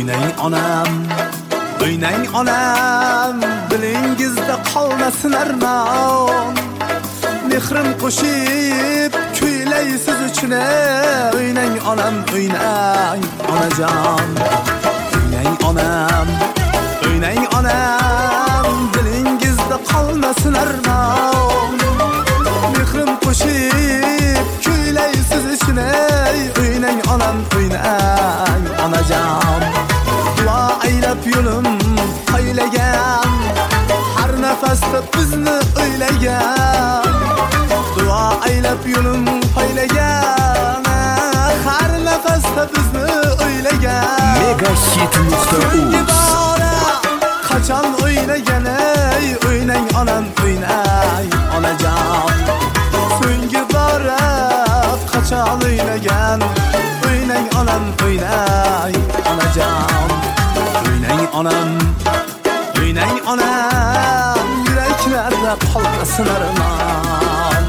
O'ynang onam, o'ynang onam, dilingizda qolmasin armon. Mehrim qo'shib kuylaysiz uchun, o'ynang onam, o'ynang onajon. O'ynang onam, o'ynang onam, dilingizda qolmasin armon. Mehrim qo'shib kuylaysiz uchun, o'ynang onam, o'ynang onajon. Duo aylab yo'lim poylagan, har nafasda bizni o'ylagan. Duo aylab yo'lim poylagan, har nafasda bizni o'ylagan. Megahit.uz qachon o'ynagan, o'ynang onam, o'ynang onajon. So'nggi bora qachon o'ynagan, o'ynang onam, o'ynang onajon. O'ynang onam, o'ynang onam, yuraklarda qolmasin armon.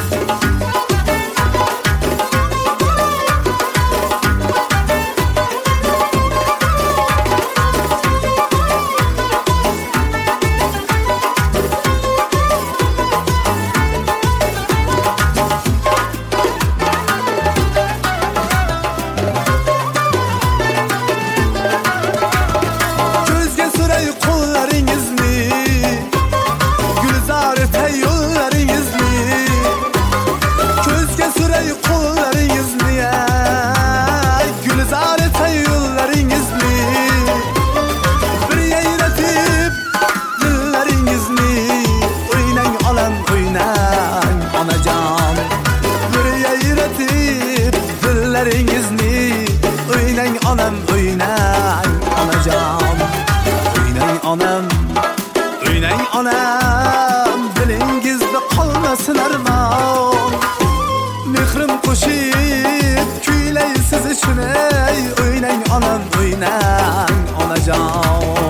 O'ynang onam, o'ynang onajon. O'ynang onam, o'ynang onam, dilingizda qolmasin armon. Mehrim qo'shib kuylaysiz uchun, o'ynang onam, o'ynang onajon.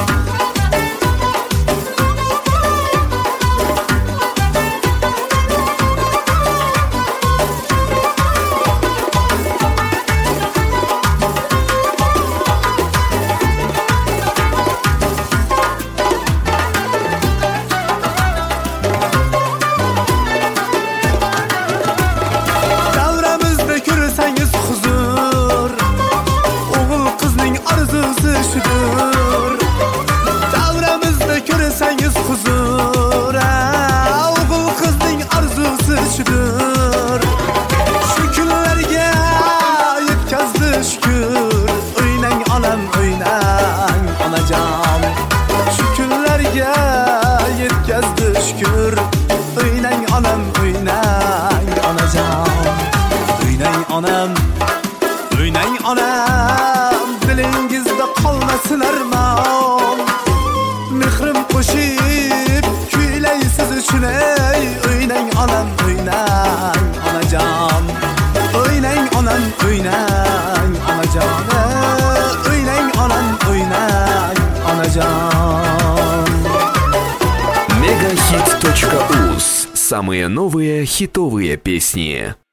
Davramizda ko'rsangiz huzur, o'g'il qizning arzusi shudur. Shu kunlarga yetkazdi shukr, o'ynang onam, o'ynang onajon. Shu kunlarga yetkazdi shukr, o'ynang onam, o'ynang onajon. O'ynang onam, o'ynang onam, dilingizda qolmasin armon. Mehrim qo'shib kuylaysiz uchun, o'ynang onam, o'ynang onajon. O'ynang onam, o'ynang onajon. O'ynang onam, o'ynang onajon. Megahit.uz. Самые новые хитовые песни.